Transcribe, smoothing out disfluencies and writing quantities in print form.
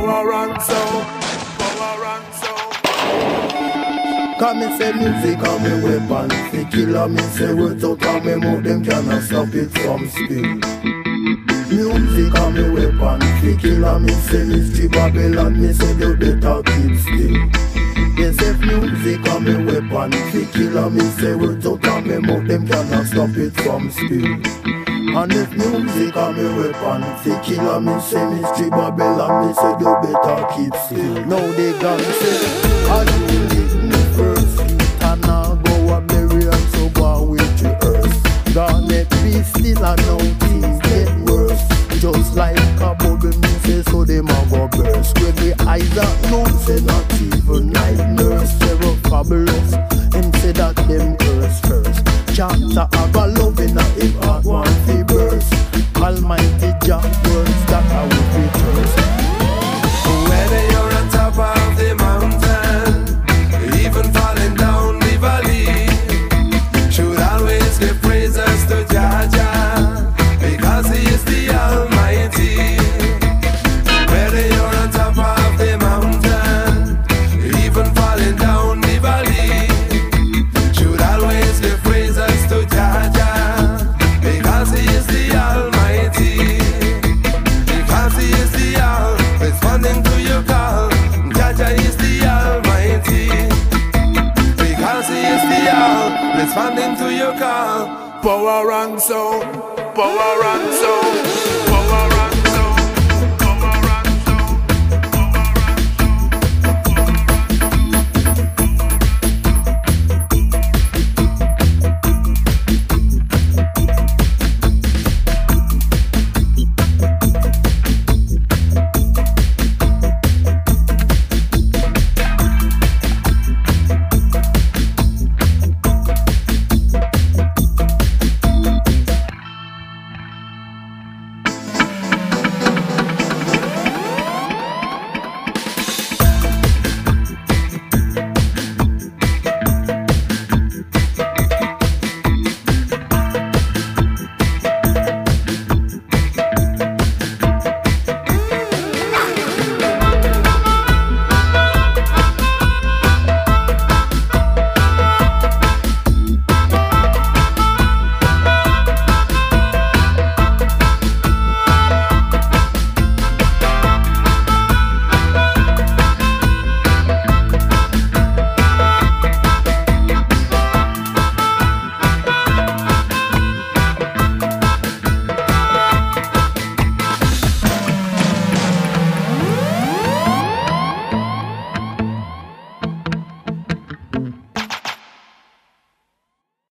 power and sound, power and sound. Come me say music and me weapon, fi killer me say words out of me mouth, them cannot stop it from spill. Music and me weapon, fi killer me say mystery Babylon, me say you better keep still. Yes, if music and me weapon, fi killer me say words out of me mouth, them cannot stop it from spill. And if music and me weapon, fi killer me say mystery Babylon, me say you better keep still. Now they gonna say, I do live me first, and I go a bury and so go with the earth. God let me still and now things get worse. Just like a bubble, me say so them a go burst. When the eyes are known, say not even night nurse. They were fabulous, and say that them curse first. Chapter of a love in a if heart want to burst. Almighty Jah words that I will be cursed. Whether you're on top of the mountain, even falling down the valley, should always give praises to Jah Jah, because He is the Almighty. Whether you're on top of the mountain, even falling down the valley, should always give praises to Jah Jah, because He is the Almighty. Because He is the All, responding to your call. Jah Jah is the Almighty. Because He is the All, responding to your call. Power and sound, power and sound.